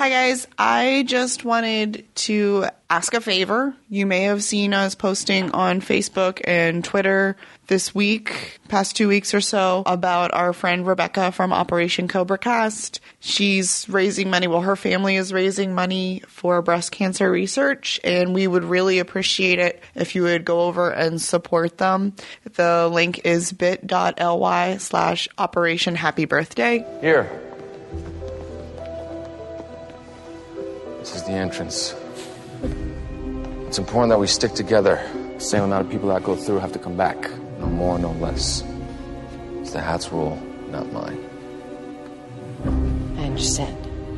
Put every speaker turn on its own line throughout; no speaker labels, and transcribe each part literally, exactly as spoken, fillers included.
Hi, guys. I just wanted to ask a favor. You may have seen us posting on Facebook and Twitter this week, past two weeks or so, about our friend Rebecca from Operation Cobra Cast. She's raising money. Well, her family is raising money for breast cancer research, and we would really appreciate it if you would go over and support them. The link is bit.ly slash Operation Happy Birthday.
Here. This is the entrance. It's important that we stick together. The same amount of people that go through have to come back. No more, no less. It's the Hat's rule, not mine.
I understand.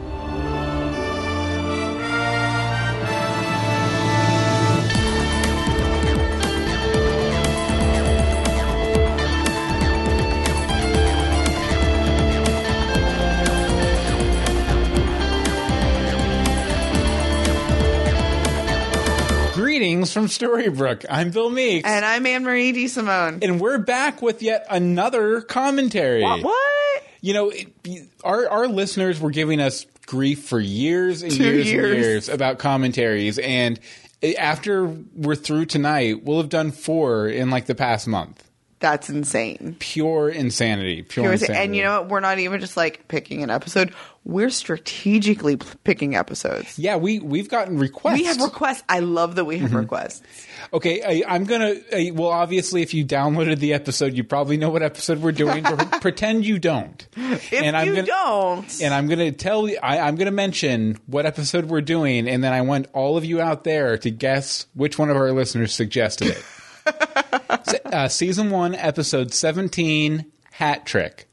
Greetings from Storybrooke. I'm Bill Meeks.
And I'm Anne-Marie DeSimone.
And we're back with yet another commentary.
What? what?
You know, it, our our listeners were giving us grief for years and
Two
years,
years
and years about commentaries. And after we're through tonight, we'll have done four in like the past month.
That's insane.
Pure insanity. Pure,
Pure
insanity.
And you know what? We're not even just like picking an episode. We're strategically p- picking episodes.
Yeah, we, we've gotten requests.
We have requests. I love that we have mm-hmm. requests.
Okay, I, I'm going to... Well, obviously, if you downloaded the episode, you probably know what episode we're doing. Pretend you don't.
If
and I'm
you
gonna,
don't...
And I'm going to tell you... I, I'm going to mention what episode we're doing, and then I want all of you out there to guess which one of our listeners suggested it. uh, season one, episode seventeen, Hat Trick.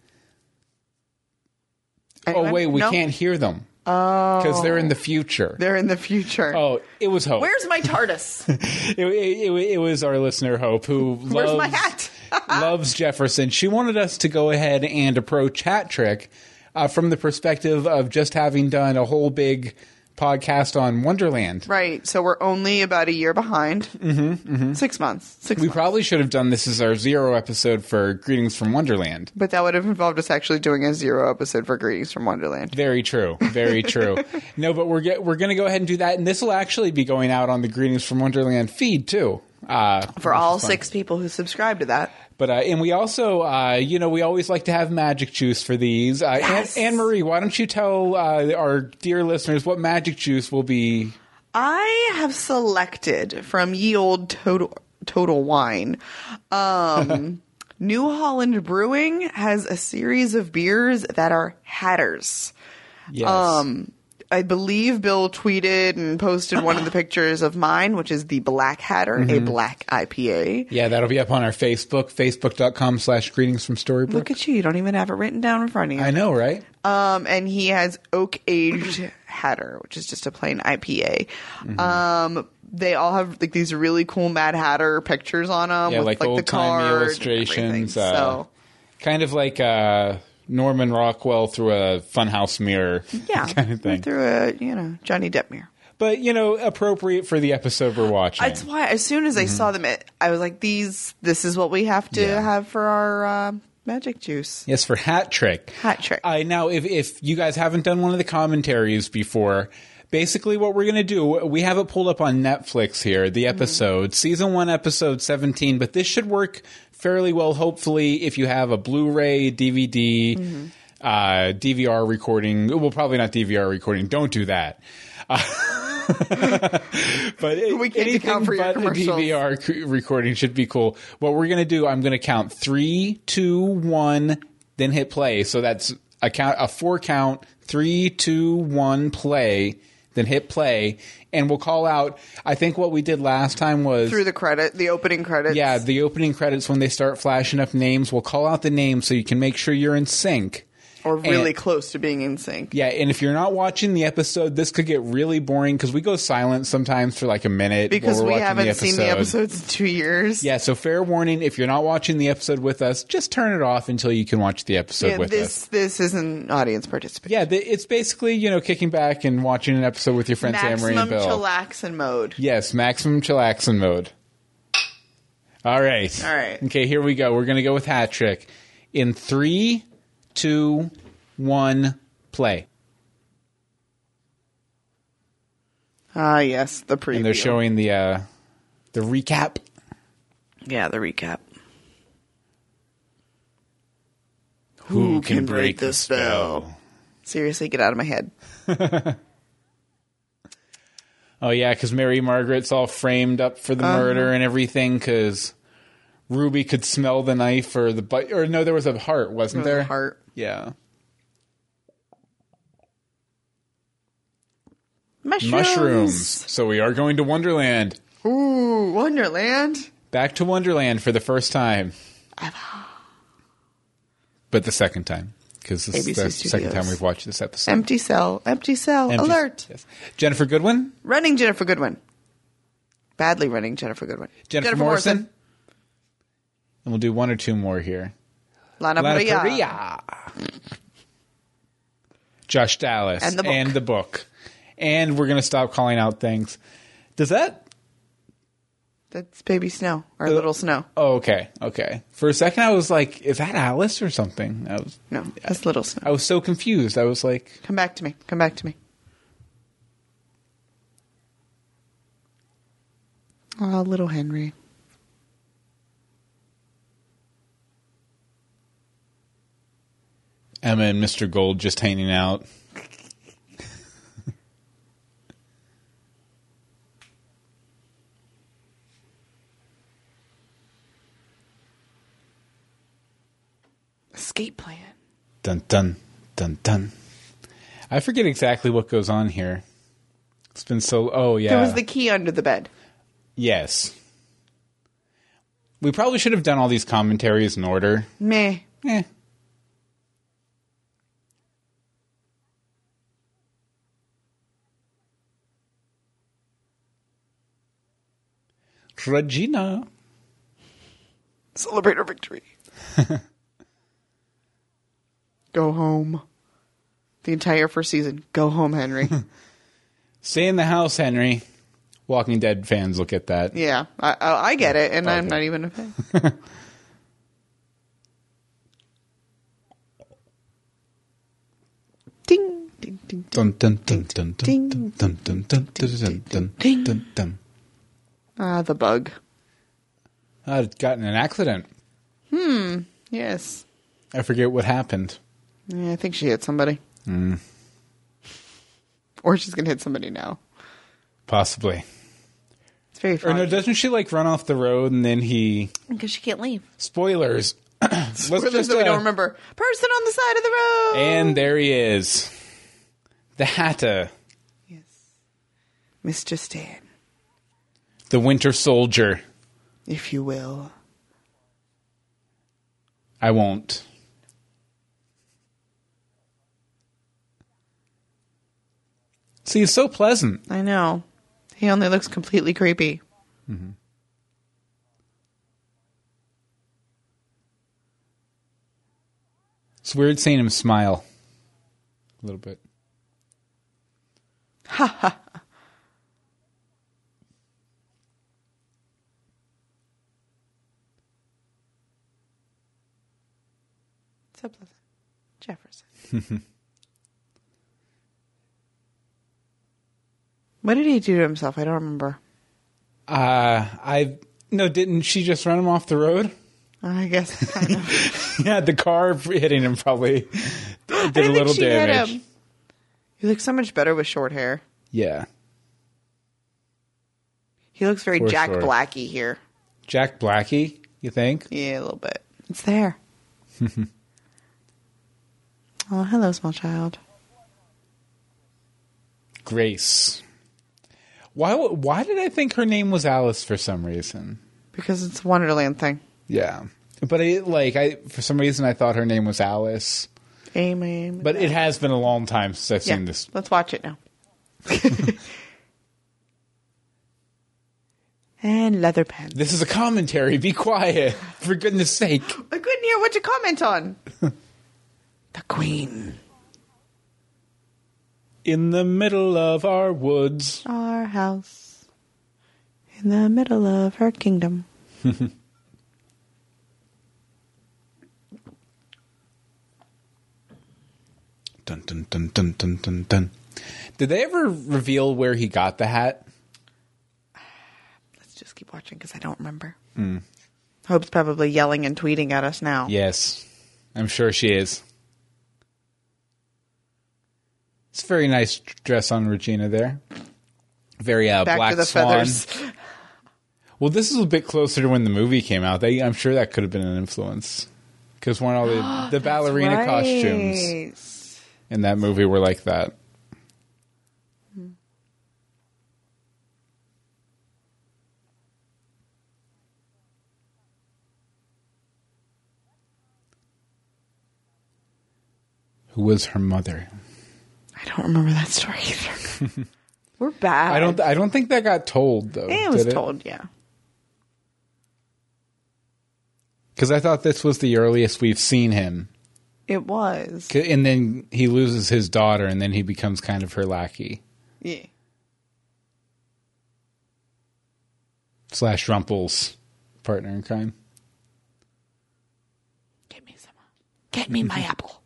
Anyone?
Oh, wait, we
no?
can't hear them.
Oh.
Because they're in the future.
They're in the future.
Oh, it was Hope.
Where's my TARDIS?
it, it, it, it was our listener, Hope, who loves,
Where's my hat?
loves Jefferson. She wanted us to go ahead and approach Hat Trick uh, from the perspective of just having done a whole big podcast on Wonderland.
Right. So we're only about a year behind.
Mm-hmm, mm-hmm.
Six months. Six
we
months.
probably should have done this as our zero episode for Greetings from Wonderland.
But that would have involved us actually doing a zero episode for Greetings from Wonderland.
Very true. Very true. No, but we're get, we're going to go ahead and do that. And this will actually be going out on the Greetings from Wonderland feed, too. Uh,
for all six people who subscribe to that.
But uh, and we also, uh, you know, we always like to have magic juice for these. Uh,
yes.
Anne Marie, why don't you tell uh, our dear listeners what magic juice will be?
I have selected from Ye Old Total, Total Wine. Um, New Holland Brewing has a series of beers that are Hatters.
Yes.
Um, I believe Bill tweeted and posted one of the pictures of mine, which is the Black Hatter, mm-hmm. a black I P A.
Yeah, that'll be up on our Facebook, facebook.com slash greetings from Storybrooke.
Look at you. You don't even have it written down in front of you.
I know, right?
Um, and he has Oak Aged Hatter, which is just a plain I P A. Mm-hmm. Um, they all have like these really cool Mad Hatter pictures on them.
Yeah,
with,
like,
like
old-timey illustrations. Uh,
so.
Kind of like... Uh, Norman Rockwell through a funhouse mirror,
yeah,
kind of thing.
Through a, you know, Johnny Depp mirror.
But, you know, appropriate for the episode we're watching.
That's why, as soon as I mm-hmm. saw them, it, I was like, "These, this is what we have to yeah. have for our uh, magic juice."
Yes, for Hat Trick.
Hat Trick.
Uh, now, if if you guys haven't done one of the commentaries before, basically what we're going to do, we have it pulled up on Netflix here, the episode, mm-hmm. season one, episode seventeen, but this should work fairly well, hopefully, if you have a Blu-ray, D V D, mm-hmm. uh, D V R recording. Well, probably not D V R recording. Don't do that. Uh, but
we can't
anything
account for
but
your
a D V R recording should be cool. What we're going to do, I'm going to count three, two, one, then hit play. So that's a count, a four count, three, two, one, play. Then hit play, and we'll call out. I think what we did last time was
through the credit, the opening credits.
Yeah, the opening credits when they start flashing up names. We'll call out the names so you can make sure you're in sync.
Or really
and,
close to being in sync.
Yeah, and if you're not watching the episode, this could get really boring because we go silent sometimes for like a minute.
Because we haven't
the
seen the episodes in two years.
Yeah, so fair warning, if you're not watching the episode with us, just turn it off until you can watch the episode
yeah,
with
this,
us.
This isn't audience participation.
Yeah, the, it's basically, you know, kicking back and watching an episode with your friends Anne-Marie and Bill.
Maximum chillaxin mode.
Yes, maximum chillaxin mode. All right.
All right.
Okay, here we go. We're going to go with Hat Trick. In three, two, one, play.
Ah, yes, the preview.
And they're showing the uh, the recap.
Yeah, the recap.
Who can break the spell?
Seriously, get out of my head.
Oh, yeah, because Mary Margaret's all framed up for the uh-huh. murder and everything, because Ruby could smell the knife or the butt. Or no, there was a heart, wasn't there?
Was there? A heart.
Yeah.
Mushrooms.
Mushrooms. So we are going to Wonderland.
Ooh, Wonderland.
Back to Wonderland for the first time. But the second time. Because this is the second time we've watched this episode.
Empty cell. Empty cell. Empty, alert.
Yes. Jennifer Goodwin?
Running Jennifer Goodwin. Badly running Jennifer Goodwin.
Jennifer, Jennifer Morrison. Morrison. And we'll do one or two more here.
Lana,
Lana
Parrilla.
Parrilla. Josh Dallas.
And the book.
And the book. And we're going to stop calling out things. Does that...
That's Baby Snow, or
uh,
Little Snow.
Oh, okay, okay. For a second, I was like, "Is that Alice or something?" I was
no, that's Little Snow.
I was so confused. I was like,
"Come back to me! Come back to me!" Oh, little Henry.
Emma and Mister Gold just hanging out.
Escape plan.
Dun dun dun dun. I forget exactly what goes on here. It's been so. Oh yeah,
there was the key under the bed.
Yes. We probably should have done all these commentaries in order.
Meh.
Eh. Regina.
Celebrate our victory. Go home. The entire first season. Go home, Henry.
Stay in the house, Henry. Walking Dead fans will get that.
Yeah, I, I, I get it, and okay. I'm not even a fan. Ding, ding, ding, dun, dun, dun, dun, dun, dun, dun, dun, dun, dun, dun, dun. Ah, the bug.
I'd gotten an accident.
Hmm. Yes.
I forget what happened.
Yeah, I think she hit somebody.
Mm.
Or she's going to hit somebody now.
Possibly.
It's very fun.
Or no, doesn't she like run off the road and then he...
Because she can't leave.
Spoilers.
Spoilers just, that we uh, don't remember. Person on the side of the road.
And there he is. The Hatter.
Yes. Mister Stan.
The Winter Soldier.
If you will.
I won't. See, he's so pleasant.
I know. He only looks completely creepy.
Mm-hmm. It's weird seeing him smile. A little bit.
Ha ha. So pleasant. Jefferson. What did he do to himself? I don't remember.
Uh, I... No, didn't she just run him off the road?
I guess kind of.
Yeah, the car hitting him probably did a little damage.
He looks so much better with short hair.
Yeah.
He looks very
For
Jack
sure.
Blacky here.
Jack Blacky, you think?
Yeah, a little bit. It's there. Oh, hello, small child.
Grace. Why Why did I think her name was Alice for some reason?
Because it's a Wonderland thing.
Yeah. But I, like, I for some reason I thought her name was Alice.
Amen.
But it has been a long time since I've
yeah,
seen this.
Let's watch it now. And leather pants.
This is a commentary. Be quiet. For goodness sake.
I couldn't hear what you comment on. The Queen.
In the middle of our woods.
Our house. In the middle of her kingdom.
Dun dun dun dun dun dun dun. Did they ever reveal where he got the hat?
Let's just keep watching because I don't remember. Mm. Hope's probably yelling and tweeting at us now.
Yes, I'm sure she is. It's a very nice dress on Regina there. Very uh,
Back
Black
to the
Swan.
feathers.
Well, this is a bit closer to when the movie came out. They, I'm sure that could have been an influence. Because one of the, the ballerina
right.
costumes in that movie were like that. Who was her mother?
I don't remember that story either. We're bad.
I don't. I don't think that got told though.
It was
did
told, yeah.
Because I thought this was the earliest we've seen him.
It was.
And then he loses his daughter, and then he becomes kind of her lackey.
Yeah.
Slash Rumpel's partner in crime.
Get me some. Get me my apple.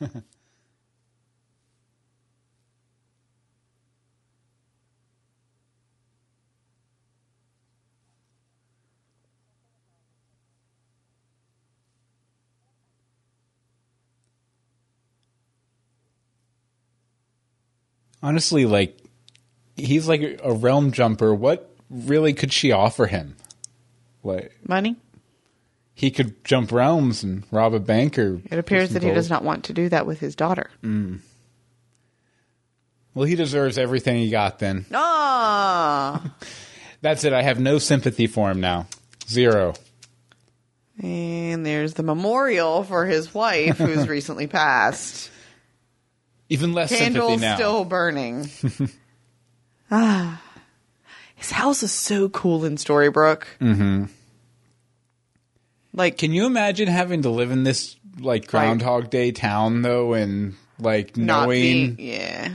Honestly, like, he's like a realm jumper. What really could she offer him? Like
Money?
He could jump realms and rob a bank or...
It appears that he does not want to do that with his daughter.
Mm. Well, he deserves everything he got then.
Ah!
That's it. I have no sympathy for him now. Zero.
And there's the memorial for his wife who's recently passed.
Even less
Candles
sympathy now.
still burning. Ah. His house is so cool in Storybrooke.
Mm-hmm.
Like,
can you imagine having to live in this like Groundhog Day town though, and like
not
knowing?
Be, yeah.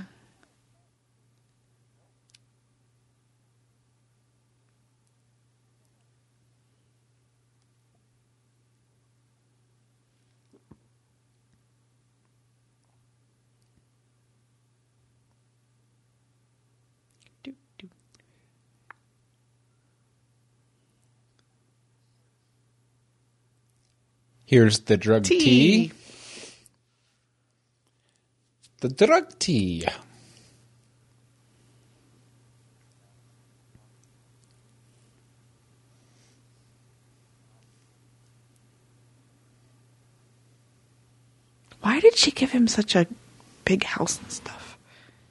Here's the drug tea.
tea.
The drug tea.
Why did she give him such a big house and stuff?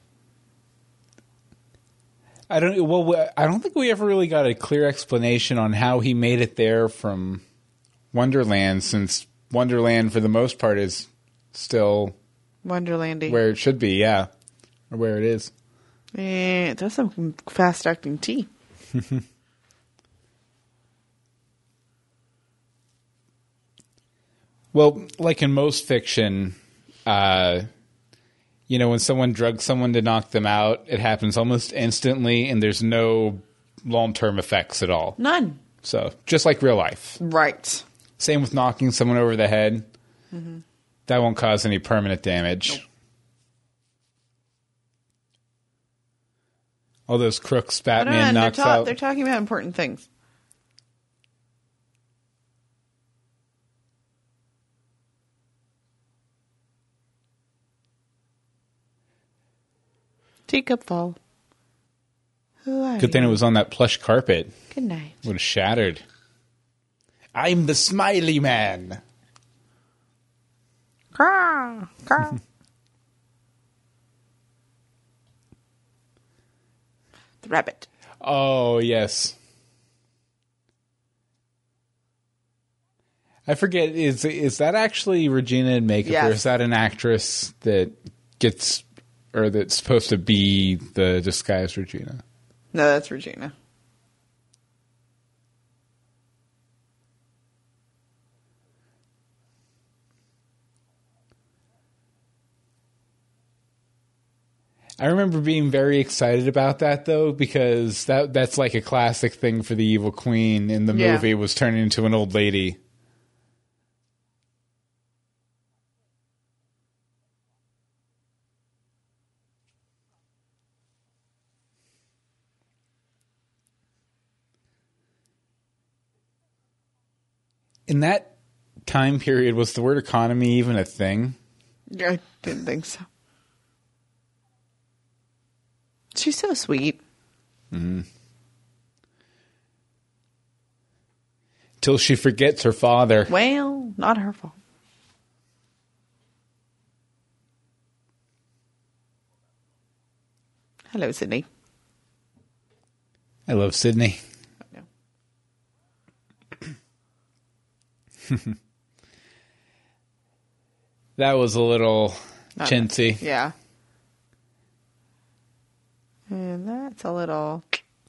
I don't. Well, I don't think we ever really got a clear explanation on how he made it there from Wonderland, since Wonderland for the most part is still
Wonderlandy,
where it should be, yeah, or where it is.
Eh, that's some fast acting tea.
Well, like in most fiction, uh, you know, when someone drugs someone to knock them out, it happens almost instantly, and there's no long-term effects at all.
None.
So, just like real life.
Right.
Same with knocking someone over the head. Mm-hmm. That won't cause any permanent damage.
Nope.
All those crooks
But
Batman
they're,
knocks
ta-
out.
they're talking about important things. Teacup fall. Who are
Good thing it
you?
was on that plush carpet.
Good night.
Would have shattered. I'm the Smiley Man.
Caw, caw. The rabbit.
Oh, yes. I forget, is is that actually Regina in makeup,
Yes.
or is that an actress that gets, or that's supposed to be the disguised Regina?
No, that's Regina.
I remember being very excited about that, though, because that that's like a classic thing for the evil queen in the
Yeah.
movie, was turning into an old lady. In that time period, was the word economy even a thing?
I didn't think so. She's so sweet.
Mm-hmm. Till she forgets her father.
Well, not her fault. Hello, Sydney.
I love Sydney.
I know.
That was a little
Not
chintzy.
nice. Yeah. And that's a little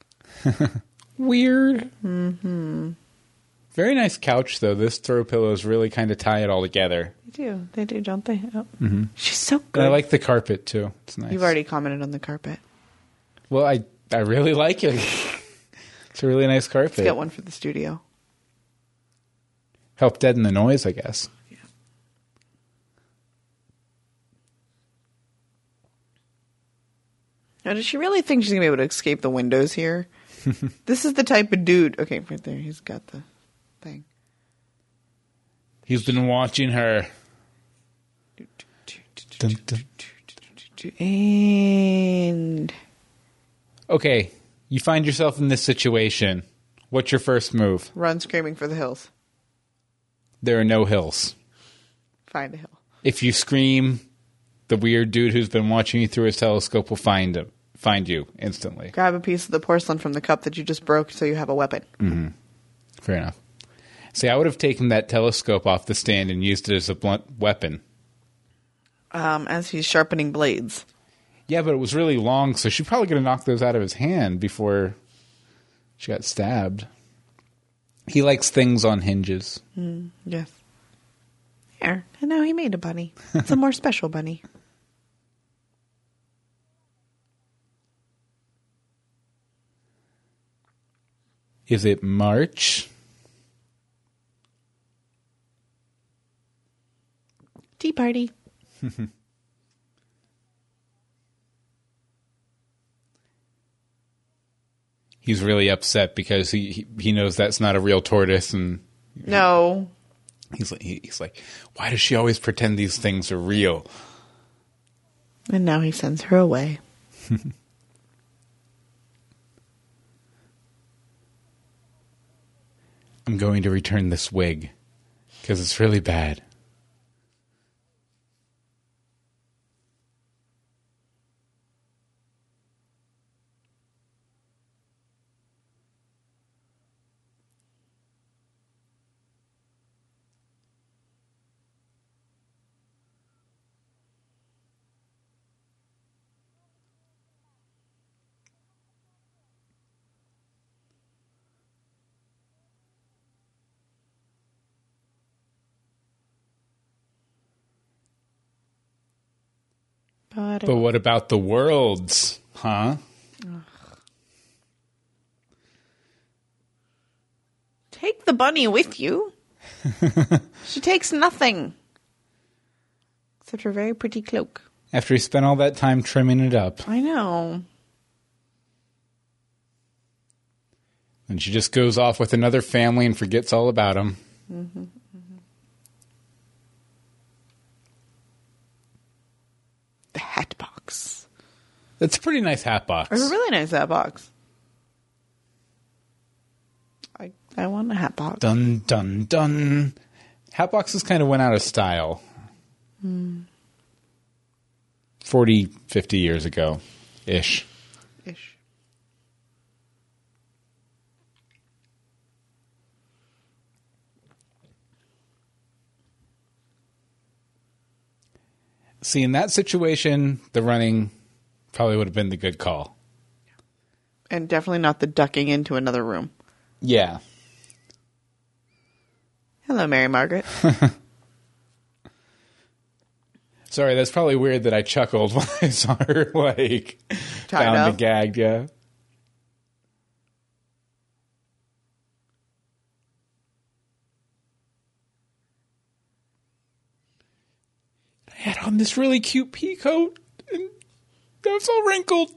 weird. Mm-hmm. Very nice couch, though. This throw pillows really kind of tie it all together.
They do. They do, don't they? Oh.
Mm-hmm.
She's so good.
And I like the carpet, too. It's nice.
You've already commented on the carpet.
Well, I, I really like it. It's a really nice carpet.
Let's get one for the studio.
Help deaden the noise, I guess.
Yeah. Now, does she really think she's going to be able to escape the windows here? This is the type of dude. Okay, right there. He's got the thing.
He's been watching her. Dun, dun.
And
okay, you find yourself in this situation. What's your first move?
run screaming for the hills.
There are no hills.
Find a hill.
If you scream, the weird dude who's been watching you through his telescope will find him, find you instantly.
Grab a piece of the porcelain from the cup that you just broke so you have a weapon.
Mm-hmm. Fair enough. See, I would have taken that telescope off the stand and used it as a blunt weapon.
Um, as he's sharpening blades.
Yeah, but it was really long, so she probably could have knocked those out of his hand before she got stabbed. He likes things on hinges.
Mm, yes. Here. And now he made a bunny. It's a more special bunny.
Is it March?
Tea party.
He's really upset because he, he he knows that's not a real tortoise, and
No.
he's like, he, he's like, why does she always pretend these things are real?
And now he sends her away.
I'm going to return this wig because it's really bad.
But,
But what about the worlds, huh?
take the bunny with you. She takes nothing. Except her very pretty cloak.
After he spent all that time trimming it up.
I know.
And she just goes off with another family and forgets all about him.
Mm-hmm, mm-hmm. The hat box.
It's a pretty nice hat box.
It's a really nice hat box. I I want a hat box.
Dun, dun, dun. Hat boxes kind of went out of style.
Mm.
forty, fifty years ago. Ish.
Ish.
See, in that situation, the running probably would have been the good call.
And definitely not the ducking into another room.
Yeah.
Hello, Mary Margaret.
Sorry, that's probably weird that I chuckled when I saw her, like,
Tied
bound
up.
and gagged, yeah. I had on this really cute pea coat, and I was all wrinkled.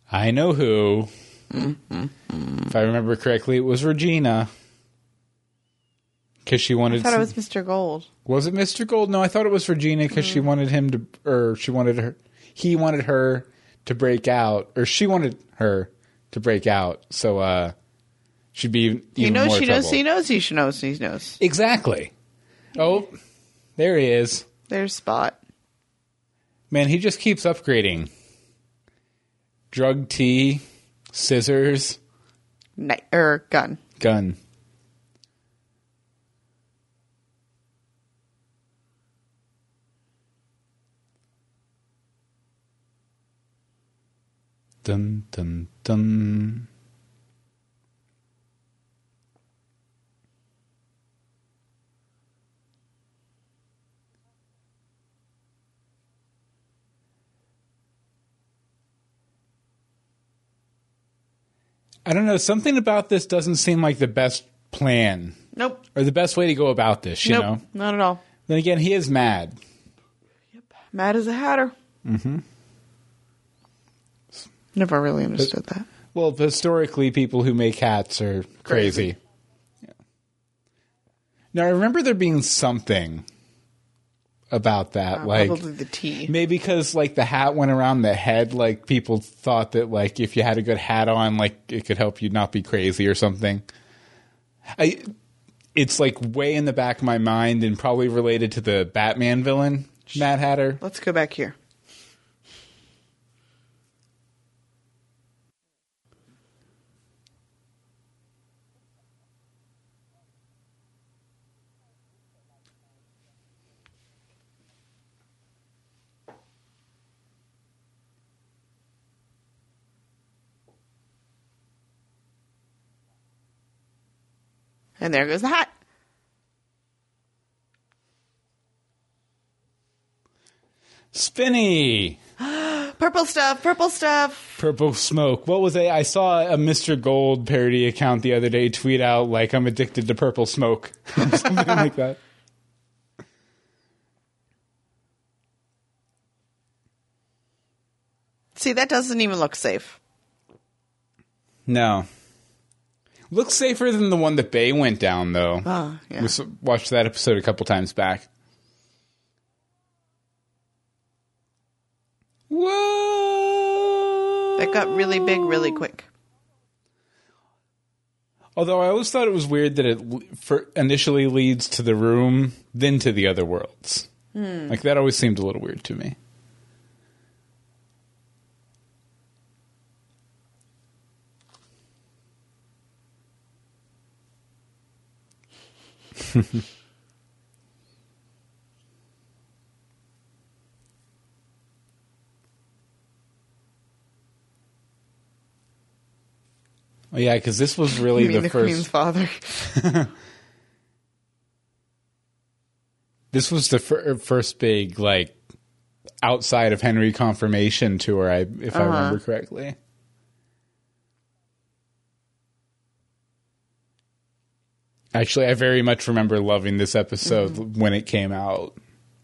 I know who. Mm-hmm. If I remember correctly, it was Regina. Because she wanted.
I thought
some,
it was Mister Gold.
Was it Mister Gold? No, I thought it was Regina because mm. she wanted him to, or she wanted her. He wanted her to break out, or she wanted her to break out. So uh, she'd be even
he knows
more
she
trouble.
knows he knows he knows he knows.
Exactly. Oh, there he is.
There's Spot.
Man, he just keeps upgrading. Drug tea, scissors,
Knight, er, gun.
Gun. Dun, dun, dun. I don't know. Something about this doesn't seem like the best plan.
Nope.
Or the best way to go about this, you
nope,
know?
Not at all.
Then again, he is mad.
Yep. Mad as a hatter.
Mm-hmm.
Never really understood
but,
that.
Well, historically, people who make hats are crazy. crazy. Yeah. Now, I remember there being something about that.
Uh,
like
probably the tea.
Maybe because, like, the hat went around the head, like, people thought that, like, if you had a good hat on, like, it could help you not be crazy or something. I, it's, like, way in the back of my mind and probably related to the Batman villain, Mad Hatter.
Let's go back here. And there goes the hat.
Spinny.
Purple stuff, purple stuff.
Purple smoke. What was it? I saw a Mister Gold parody account the other day tweet out, like, I'm addicted to purple smoke. Something like that.
See, that doesn't even look safe.
No. Looks safer than the one that Bay went down, though.
Oh, yeah.
We watched that episode a couple times back. Whoa!
That got really big really quick.
Although I always thought it was weird that it for initially leads to the room, then to the other worlds. Hmm. Like, that always seemed a little weird to me. Oh, yeah, because this was really
you mean
the,
the
first.
Queen's father.
This was the fir- first big, like, outside of Henry confirmation tour, I, if uh-huh. I remember correctly. Actually, I very much remember loving this episode mm-hmm. when it came out.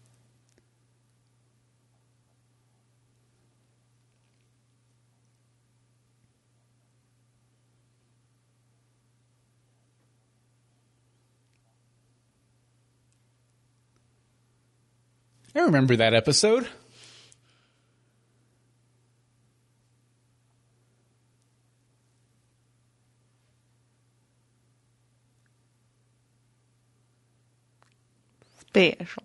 I remember that episode.
Special.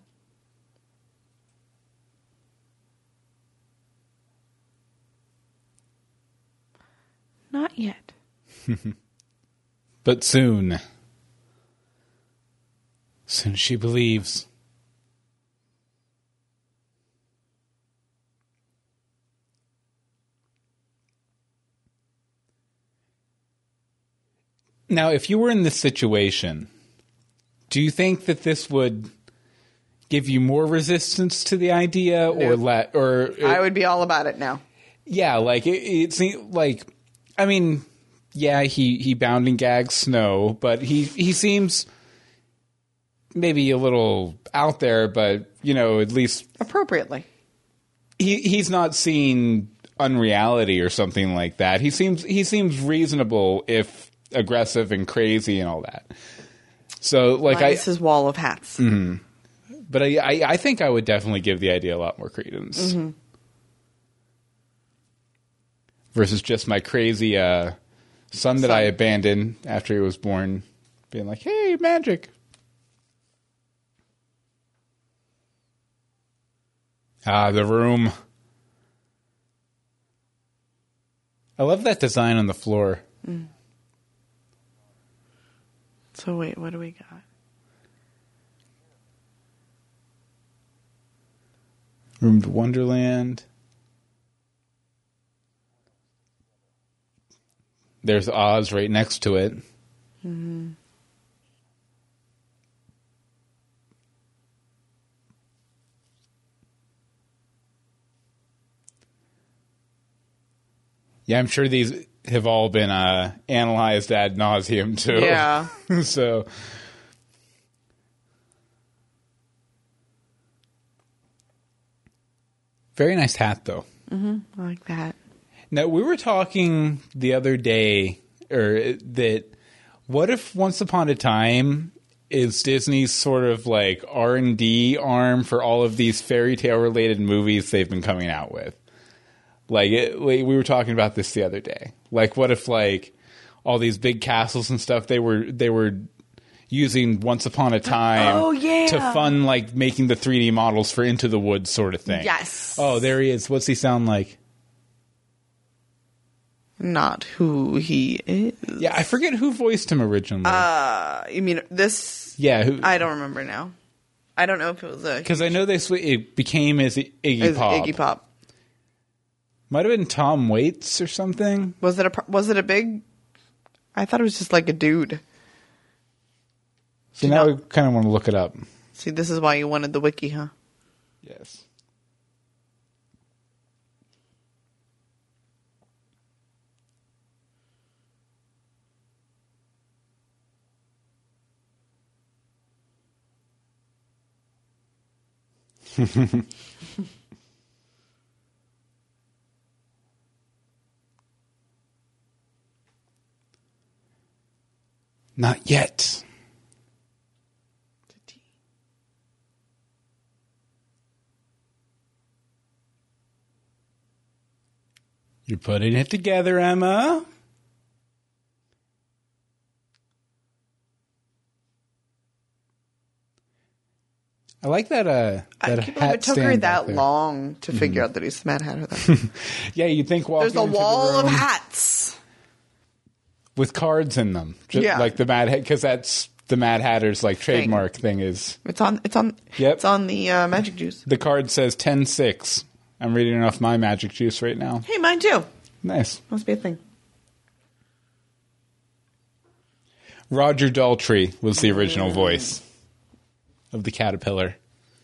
Not yet.
But soon. Soon she believes. Now, if you were in this situation, do you think that this would give you more resistance to the idea, or no. let, or it,
I would be all about it now.
Yeah, like it, it seems like, I mean, yeah, he he bound and gagged Snow, but he he seems maybe a little out there, but you know, at least
appropriately.
He he's not seen unreality or something like that. He seems he seems reasonable if aggressive and crazy and all that. So, like,
Minus
I
his wall of hats.
Mm-hmm. But I, I, I think I would definitely give the idea a lot more credence.
Mm-hmm.
Versus just my crazy uh, son that
Son.
I abandoned after he was born, being like, hey, magic. Ah, the room. I love that design on the floor.
Mm. So wait, what do we got?
Room to Wonderland. There's Oz right next to it.
Mm-hmm.
Yeah, I'm sure these have all been uh, analyzed ad nauseum too.
Yeah.
So, very nice hat, though.
Mm-hmm. I like that.
Now, we were talking the other day, or that what if Once Upon a Time is Disney's sort of like R and D arm for all of these fairy tale related movies they've been coming out with? Like, it, like, we were talking about this the other day. Like, what if like all these big castles and stuff they were they were using Once Upon a Time
Oh, yeah.
to fund like making the three D models for Into the Woods sort of thing.
Yes.
Oh, there he is. What's he sound like?
Not who he is.
Yeah, I forget who voiced him originally.
Uh, you mean this?
yeah, who,
I don't remember now. I don't know if it was a
because I know they sw- it became as Iggy
as
Pop.
Iggy Pop.
Might have been Tom Waits or something.
Was it a pro- was it a big? I thought it was just like a dude.
So
Do
now
not-
I kind of want to look it up.
See, this is why you wanted the wiki, huh?
Yes. Not yet. You're putting it together, Emma. I like that. Uh,
I
that
can't believe
hat
it took her
stand back
that
there.
long to figure out that he's the Mad Hatter. Though.
Yeah, you'd think walking
There's a
into the
wall of
room
hats.
with cards in them, just
Yeah.
like the Mad Hat, because that's the Mad Hatter's like trademark thing. Is
It's on. It's on.
Yep.
It's on the uh, magic juice.
the card says ten six. I'm reading it off my magic juice right now.
Hey, mine too.
Nice.
Must be a thing.
Roger Daltrey was the original voice of the caterpillar.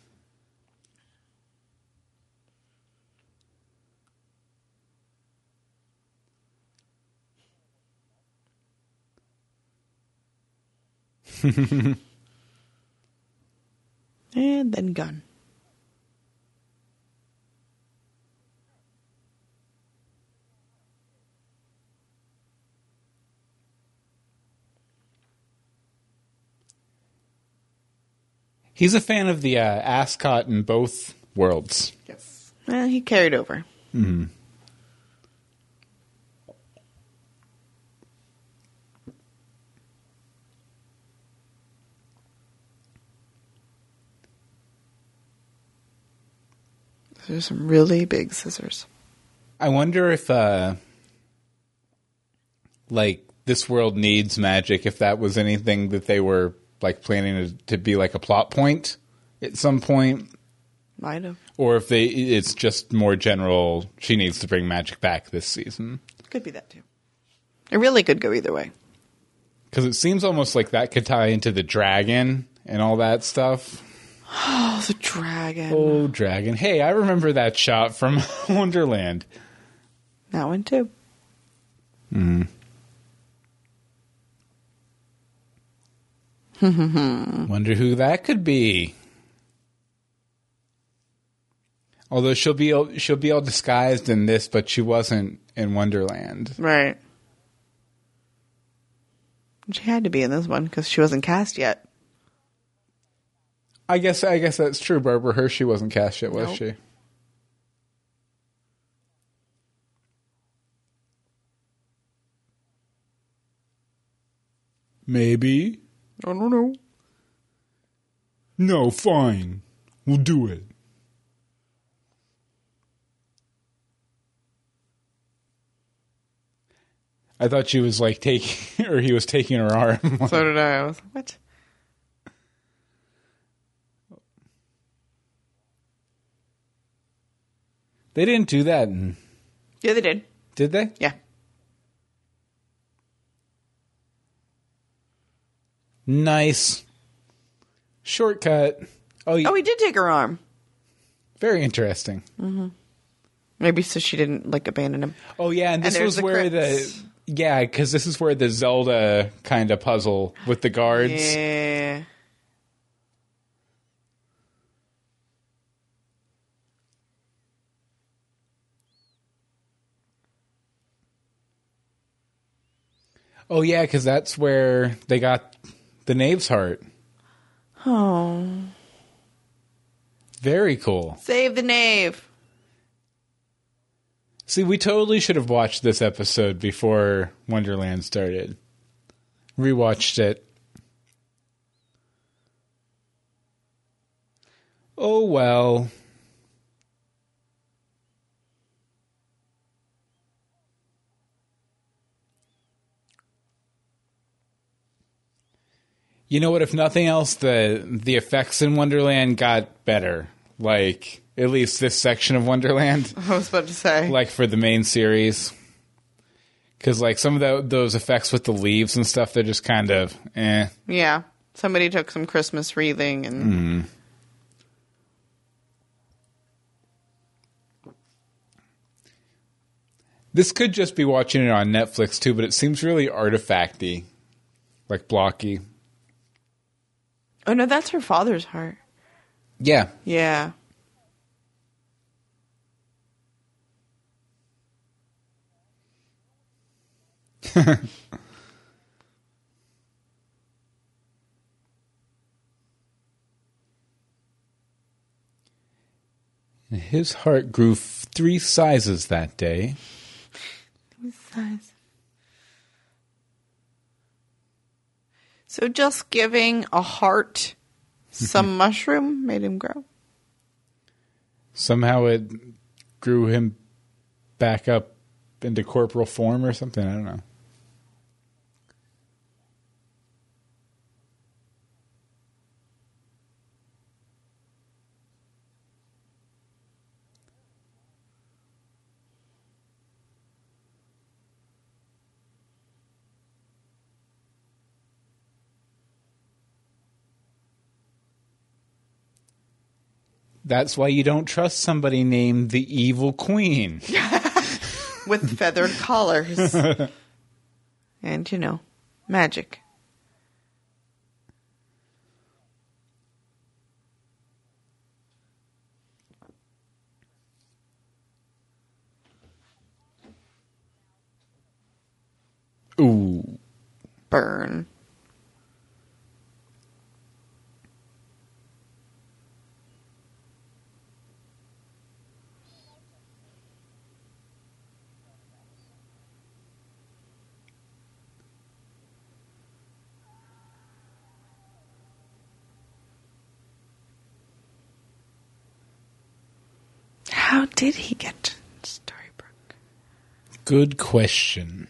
And then gun.
He's a fan of the uh, ascot in both worlds.
Yes. Eh, he carried over.
Mm-hmm.
There's some really big scissors.
I wonder if, uh, like, this world needs magic, if that was anything that they were, like, planning to, to be, like, a plot point at some point.
Might have.
Or if they it's just more general, she needs to bring magic back this season.
Could be that too. It really could go either way.
Because it seems almost like that could tie into the dragon and all that stuff.
Oh, the dragon.
Oh, dragon. Hey, I remember that shot from Wonderland.
That one too.
Mm. Wonder who that could be. Although she'll be all, she'll be all disguised in this, but she wasn't in Wonderland.
Right. She had to be in this one because she wasn't cast yet.
I guess I guess that's true. Barbara Hershey wasn't cast yet, was
Nope.
she? Maybe.
I don't know.
No, fine. We'll do it. I thought she was like taking, or he was taking her arm.
So did I. I was like, what?
They didn't do that, in-
Yeah, they did.
did they?
Yeah.
Nice. Shortcut. Oh, yeah.
Oh, he did take her arm.
Very interesting.
Maybe so she didn't, like, abandon him.
Oh, yeah, and this
there's
was
the
where
crypts.
the... Yeah, because this is where the Zelda kind of puzzle with the guards.
Yeah.
Oh, yeah, because that's where they got the Knave's heart.
Oh.
Very cool.
Save the knave.
See, we totally should have watched this episode before Wonderland started. Rewatched it. Oh, well. You know what? If nothing else, the the effects in Wonderland got better. Like, at least this section of Wonderland.
I was about to say.
Like, for the main series. Because, like, some of the, those effects with the leaves and stuff, they're just kind of, eh.
Yeah. Somebody took some Christmas wreathing and...
This could just be watching it on Netflix, too, but it seems really artifacty. Like, blocky.
Oh, no, that's her father's heart.
Yeah.
Yeah.
His heart grew f- three sizes that day.
So just giving a heart some mushroom made him grow.
Somehow it grew him back up into corporal form or something. I don't know. That's why you don't trust somebody named the Evil Queen.
With feathered collars. And, you know, magic.
Ooh.
Burn. How did he get to Storybrooke?
Good question.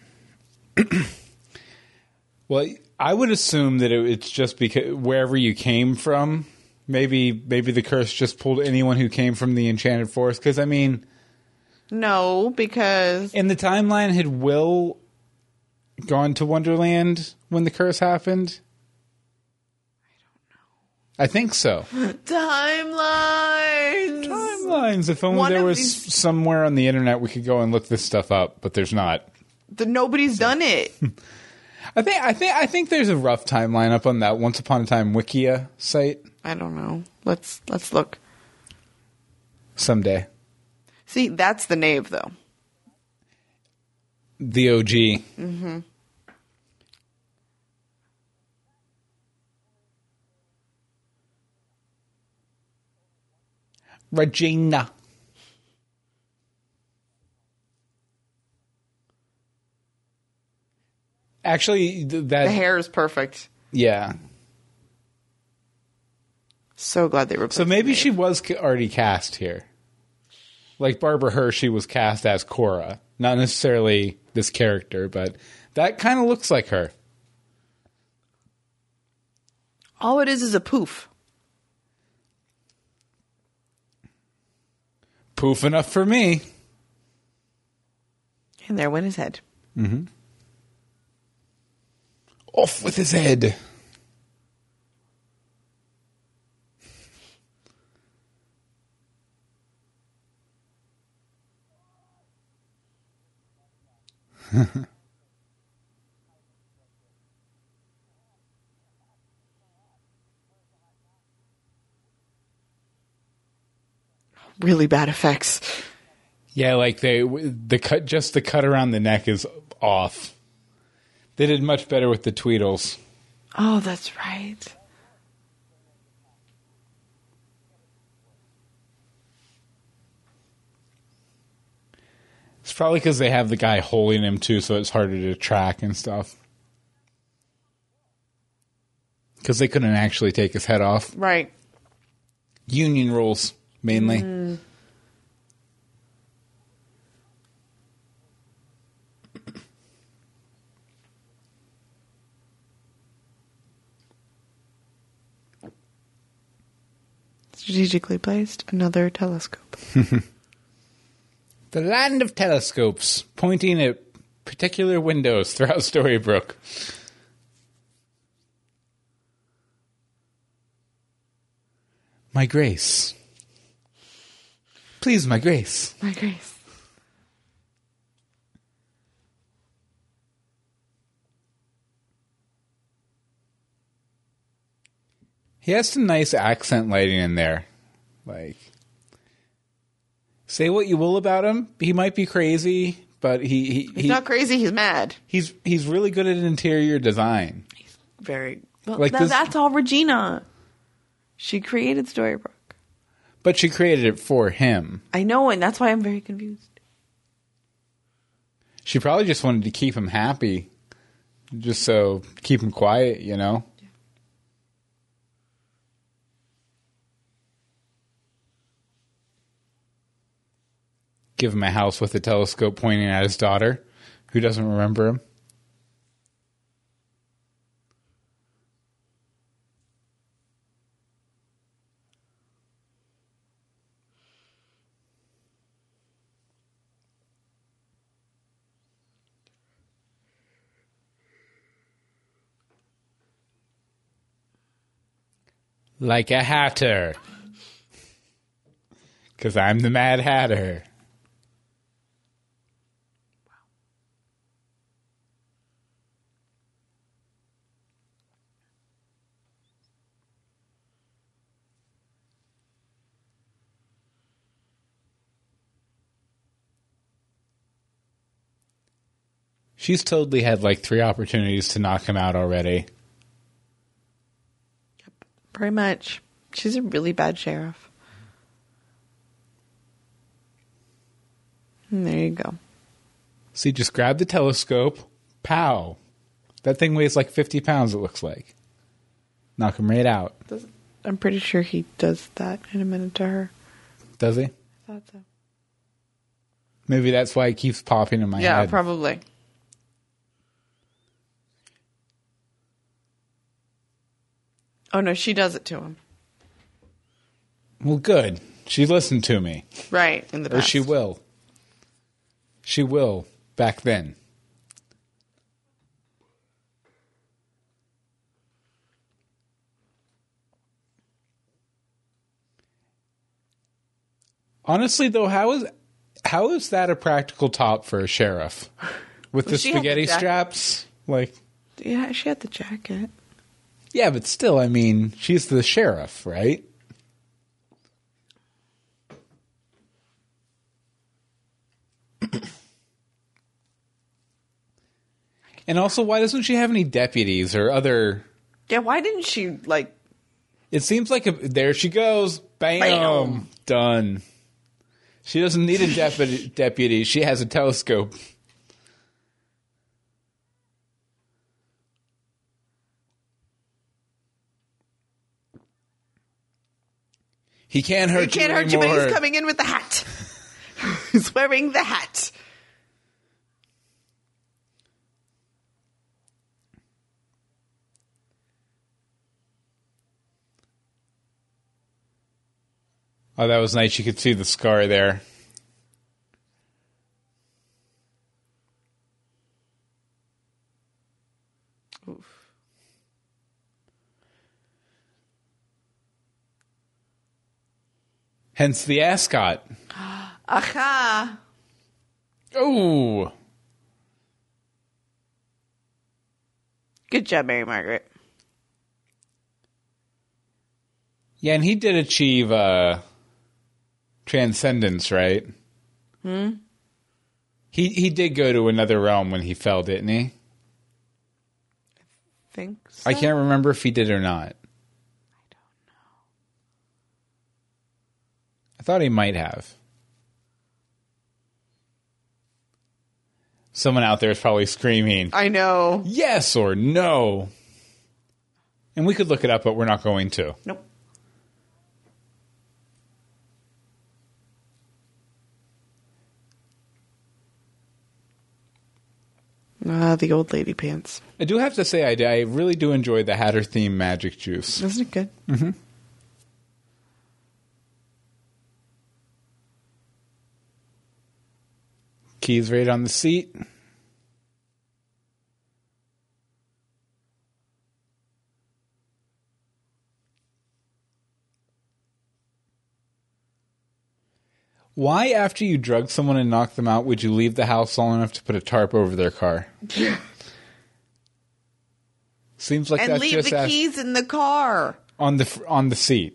Well, I would assume that it, it's just because wherever you came from, maybe maybe the curse just pulled anyone who came from the Enchanted Forest. Because, I mean...
No, because...
In the timeline, had Will gone to Wonderland when the curse happened? I think so.
Timelines!
Timelines. If only
One
there
of
was
these-
somewhere on the internet we could go and look this stuff up, but there's not.
The, nobody's done it.
I think I think I think there's a rough timeline up on that Once Upon a Time Wikia site
I don't know. Let's let's look.
someday.
See, that's the knave, though.
The O G.
Mm-hmm.
Regina. Actually, th- that...
The hair is perfect.
Yeah.
So glad they replaced
So maybe
the
she
knave.
was ca- already cast here. Like Barbara Hershey was cast as Cora. Not necessarily this character, but that kind of looks like her.
All it is is a poof.
Poof enough for me.
And there went his head.
Mm-hmm. Off with his head.
Really bad effects.
Yeah, like they the cut, just the cut around the neck is off. They did much better with the Tweedles.
Oh, that's right.
It's probably because they have the guy holding him too, so it's harder to track and stuff. Because they couldn't actually take his head off.
Right.
Union rules, mainly.
Mm. Strategically placed, another telescope.
The land of telescopes, pointing at particular windows throughout Storybrooke. My Grace. Please, my Grace.
My grace.
He has some nice accent lighting in there. Like, say what you will about him, he might be crazy, but he, he
He's
he-
not crazy, he's mad.
he's he's really good at interior design.
Very well.
Like
now
this-
that's all Regina. She created Storybrooke.
But she created it for him.
I know, and that's why I'm very confused.
She probably just wanted to keep him happy, just so keep him quiet, you know. Give him a house with a telescope pointing at his daughter, who doesn't remember him. Like a hatter. Because I'm the Mad Hatter. She's totally had like three opportunities to knock him out already.
Very much. She's a really bad sheriff. And there you go.
So you just grab the telescope, pow. That thing weighs like fifty pounds, it looks like. Knock him right out.
Does, I'm pretty sure he does that in a minute to her.
Does he?
I thought so.
Maybe that's why it keeps popping in my
Yeah,
head.
probably. Oh, no, she does it to him.
Well, good. She listened to me.
Right, in the
Or
past.
she will. She will, back then. Honestly, though, how is how is that a practical top for a sheriff? With
Well,
the
she had the
spaghetti
jacket.
straps? Like,
Yeah, she had the jacket.
yeah, but still, I mean, she's the sheriff, right? And also, why doesn't she have any deputies or other...
Yeah, why didn't she, like...
It seems like a, there she goes. Bam.
Bam.
Done. She doesn't need a deputy. deputy. She has a telescope. He can't hurt
He can't
you
hurt you,
anymore.
but he's coming in with the hat. He's wearing the hat.
Oh, that was nice. You could see the scar there.
Oof.
Hence the ascot.
Aha.
Oh.
Good job, Mary Margaret.
Yeah, and he did achieve uh, transcendence, right?
Hmm?
He he did go to another realm when he fell, didn't he?
Think so?
I can't remember if he did or not.
I don't know.
I thought he might have. Someone out there is probably screaming,
I know.
yes or no. And we could look it up, but we're not going to.
Nope. Ah, the old lady pants.
I do have to say, I, I really do enjoy the Hatter theme magic juice.
Isn't it good?
Mm-hmm. Keys right on the seat. Why, after you drug someone and knocked them out, would you leave the house long enough to put a tarp over their car? Seems like
And
that's
leave
just
the
as-
keys in the car.
on the fr- on the seat.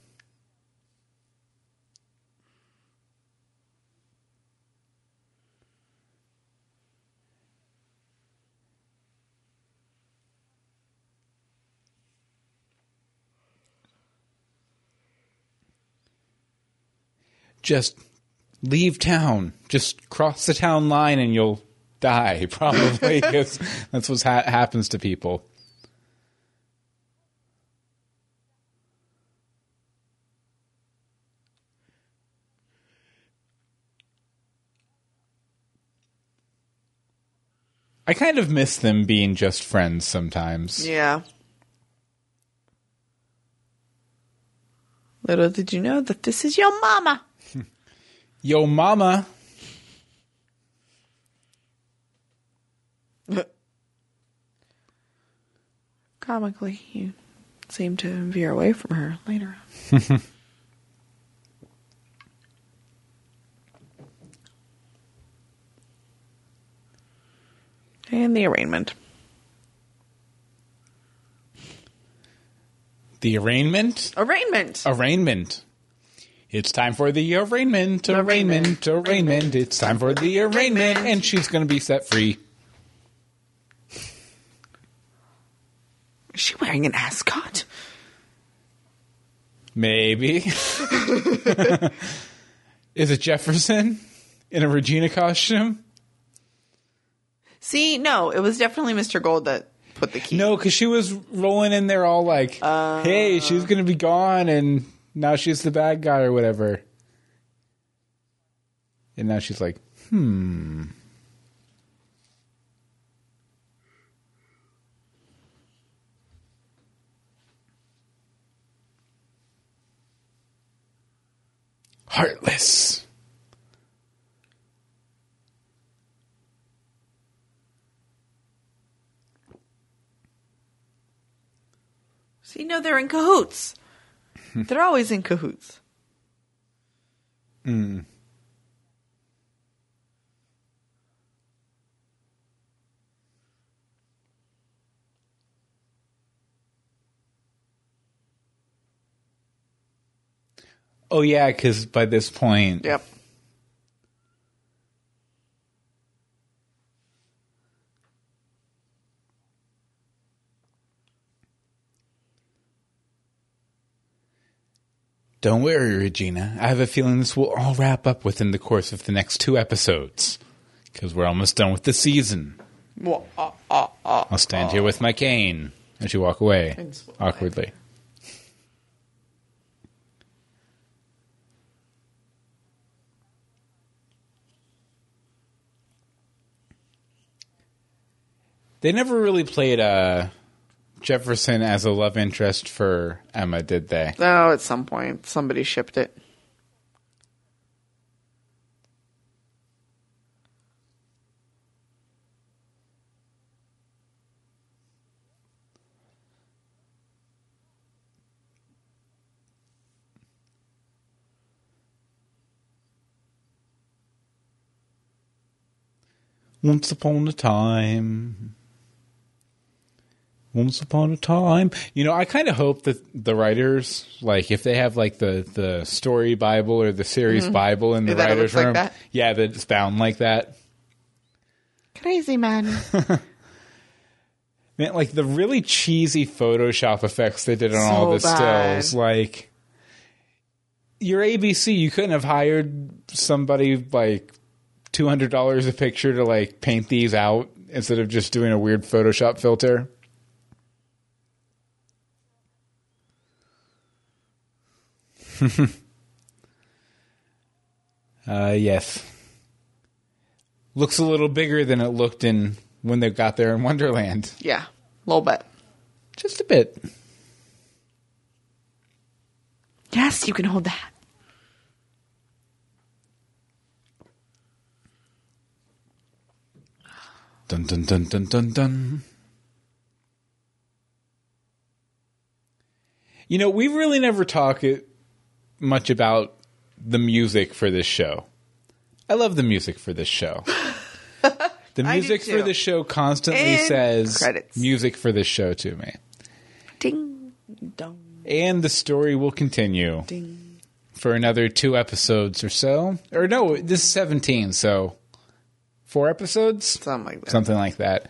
Just leave town. Just cross the town line and you'll die, probably, because that's what ha- happens to people. I kind of miss them being just friends sometimes.
Yeah. Little did you know that this is your mama.
Yo, mama.
Comically, you seem to veer away from her later on. And the arraignment.
The arraignment?
Arraignment!
Arraignment. It's time for the arraignment, arraignment, arraignment. It's time for the arraignment, and she's going to be set free.
Is she wearing an ascot?
Maybe. Is it Jefferson in a Regina costume?
See, no, it was definitely Mister Gold that put the key.
No, because she was rolling in there all like,
Uh,
hey, she's going to be gone, and now she's the bad guy or whatever. And now she's like, hmm. Heartless.
See, no, they're in cahoots. They're always in cahoots.
Mm. Oh, yeah, because by this point...
Yep.
Don't worry, Regina. I have a feeling this will all wrap up within the course of the next two episodes. Because we're almost done with the season.
Well, uh, uh, uh,
I'll stand here with my cane as you walk away awkwardly. They never really played uh, Jefferson as a love interest for Emma, did they?
Oh, at some point, somebody shipped it.
Once upon a time. Once upon a time. You know, I kind of hope that the writers, like, if they have, like, the, the story Bible or the series mm-hmm. Bible in the
that
writer's
room.
Like
that?
Yeah, that it's bound like that.
Crazy, man.
Man, like, the really cheesy Photoshop effects they did on
so
all the
bad.
stills. Like, your A B C, you couldn't have hired somebody, like, two hundred dollars a picture to, like, paint these out instead of just doing a weird Photoshop filter. uh, yes. Looks a little bigger than it looked in when they got there in Wonderland.
Yeah, a little bit.
Just a bit.
Yes, you can hold that.
Dun dun dun dun dun dun. You know, we really never talk much about the music for this show. I love the music for this show. The music for this show constantly
and
says
credits.
Music for this show to me.
Ding dong.
And the story will continue
Ding.
For another two episodes or so. Or no, this is seventeen, so four episodes?
Something like that.
Something like that.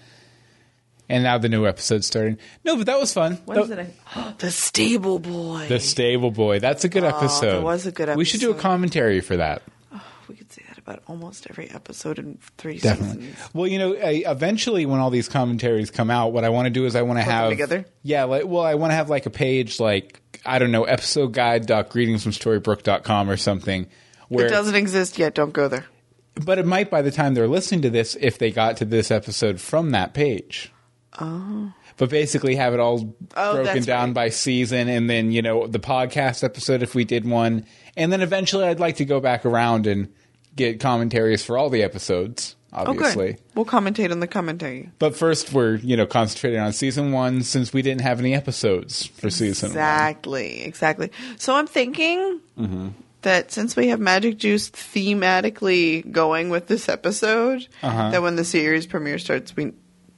And now the new episode's starting. No, but that was fun.
What is it? The Stable Boy.
The Stable Boy. That's a good episode.
That was a good episode.
We should do a commentary for that.
Oh, we could say that about almost every episode in three
Definitely.
seasons.
Well, you know, I, eventually when all these commentaries come out, what I want to do is I want to have...
them together?
Yeah, like, well, I want to have like a page like, I don't know, episodeguide dot greetings from storybrook dot com or something. Where,
It doesn't exist yet. Don't go there.
But it might by the time they're listening to this if they got to this episode from that page.
Oh.
But basically have it all
Oh,
broken
that's
down
right.
by season, and then, you know, the podcast episode if we did one. And then eventually I'd like to go back around and get commentaries for all the episodes, obviously.
Okay. We'll commentate on the commentary.
But first we're, you know, concentrating on season one since we didn't have any episodes for season
Exactly.
one.
Exactly. So I'm thinking
Mm-hmm.
that since we have Magic Juice thematically going with this episode,
Uh-huh.
that when the series premiere starts, we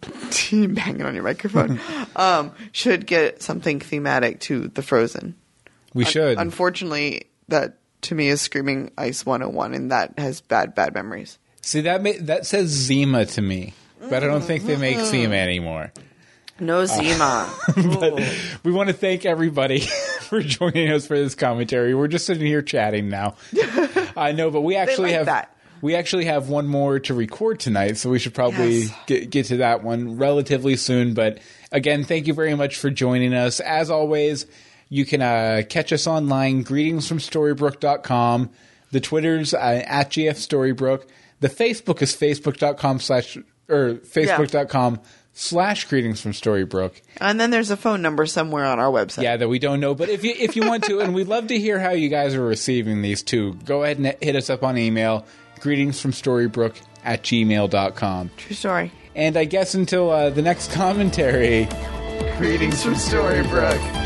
banging on your microphone, um, should get something thematic to the Frozen.
We should.
Un- unfortunately, that to me is Screaming Ice one oh one, and that has bad, bad memories.
See, that ma- that says Zima to me, but I don't think they make Zima anymore.
No Zima.
But we want to thank everybody for joining us for this commentary. We're just sitting here chatting now. I know, but we actually
like
have
that.
we actually have one more to record tonight, so we should probably
Yes.
get get to that one relatively soon. But again, thank you very much for joining us. As always, you can uh, catch us online, greetings from storybrook dot com. The Twitter's uh, at G F Storybrook. The Facebook is facebook.com slash or facebook.com slash greetings from Storybrook.
And then there's a phone number somewhere on our website.
Yeah, that we don't know. But if you if you want to, and we'd love to hear how you guys are receiving these too, go ahead and hit us up on email, greetings from storybrook at gmail dot com.
True story.
And I guess until uh, the next commentary,
Greetings from Storybrooke.